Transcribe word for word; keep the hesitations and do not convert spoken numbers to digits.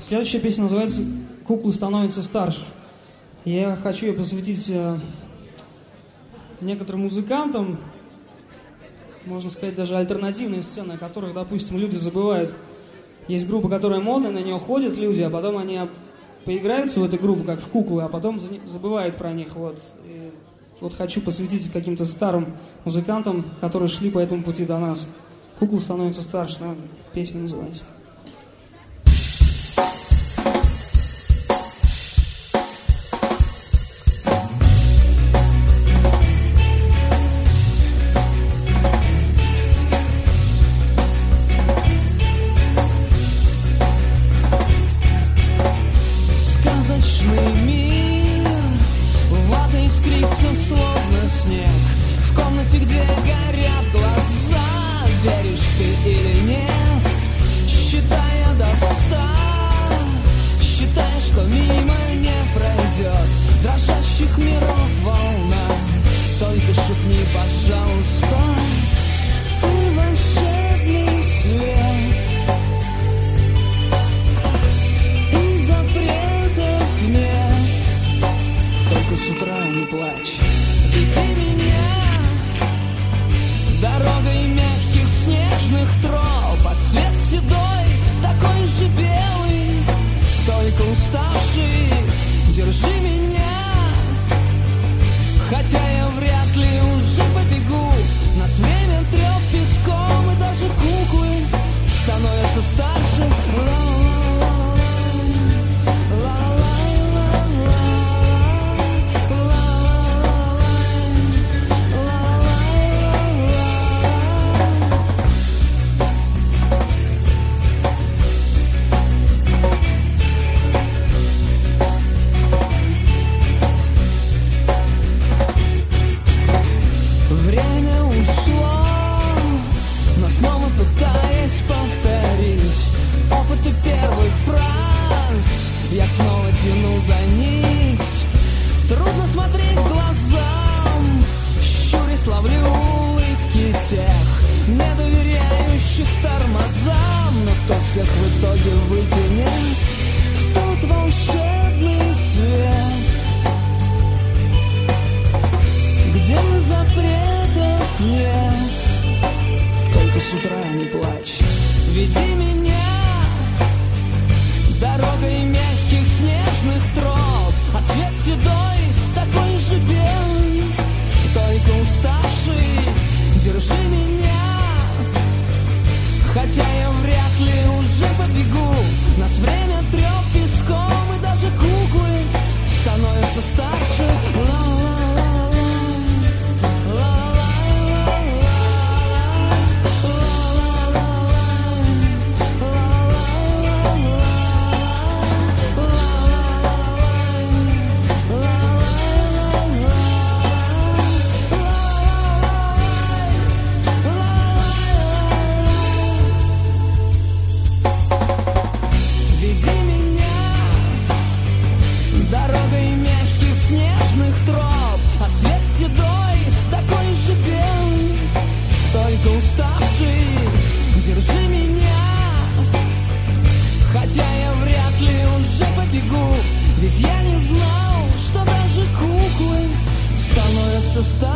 Следующая песня называется «Куклы становятся старше». Я хочу ее посвятить э, некоторым музыкантам, можно сказать, даже альтернативные сцены, о которых, допустим, люди забывают. Есть группа, которая модная, на нее ходят люди, а потом они поиграются в эту группу, как в куклы, а потом забывают про них. Вот. И вот хочу посвятить каким-то старым музыкантам, которые шли по этому пути до нас. «Куклы становятся старше», ну, песня называется. Ведь я не знал, что даже куклы становятся старше.